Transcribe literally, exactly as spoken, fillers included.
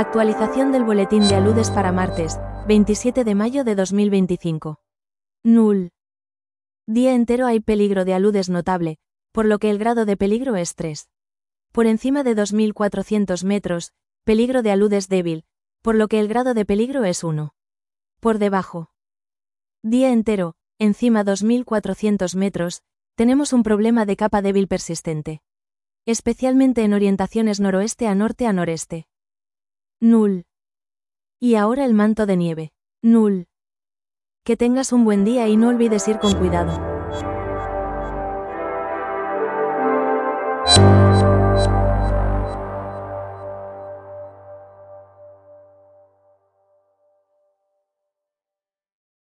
Actualización del boletín de aludes para martes, veintisiete de mayo de dos mil veinticinco. Null. Día entero hay peligro de aludes notable, por lo que el grado de peligro es tres. Por encima de dos mil cuatrocientos metros, peligro de aludes débil, por lo que el grado de peligro es uno. Por debajo. Día entero, encima dos mil cuatrocientos metros, tenemos un problema de capa débil persistente. Especialmente en orientaciones noroeste a norte a noreste. Null. Y ahora el manto de nieve. Null. Que tengas un buen día y no olvides ir con cuidado.